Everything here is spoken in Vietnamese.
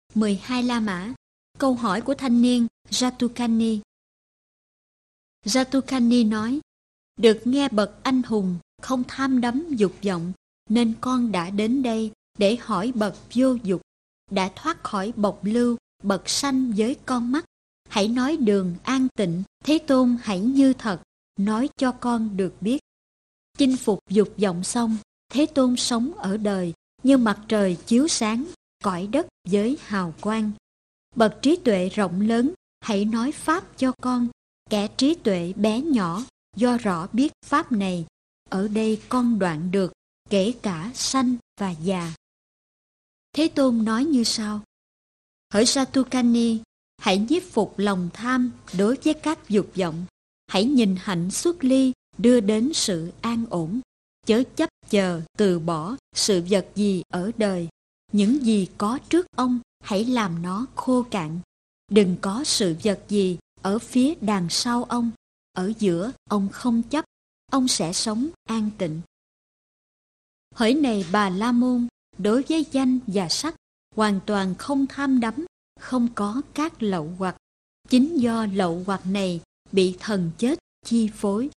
12 La Mã. Câu hỏi của thanh niên Jatukani. Jatukani nói, được nghe bậc anh hùng không tham đắm dục vọng, nên con đã đến đây để hỏi bậc vô dục, đã thoát khỏi bộc lưu, bậc sanh với con mắt. Hãy nói đường an tịnh, Thế Tôn hãy như thật, nói cho con được biết. Chinh phục dục vọng xong, Thế Tôn sống ở đời như mặt trời chiếu sáng, cõi đất với hào quang. Bậc trí tuệ rộng lớn, hãy nói pháp cho con, kẻ trí tuệ bé nhỏ, do rõ biết pháp này, ở đây con đoạn được, kể cả sanh và già. Thế Tôn nói như sau: hỡi Satukani, hãy nhiếp phục lòng tham đối với các dục vọng, hãy nhìn hạnh xuất ly đưa đến sự an ổn, chớ chấp chờ từ bỏ sự vật gì ở đời. Những gì có trước ông, hãy làm nó khô cạn. Đừng có sự vật gì ở phía đằng sau ông, ở giữa ông không chấp, ông sẽ sống an tịnh. Hỡi này Bà La Môn, đối với danh và sắc, hoàn toàn không tham đắm, không có các lậu hoặc. Chính do lậu hoặc này bị thần chết chi phối,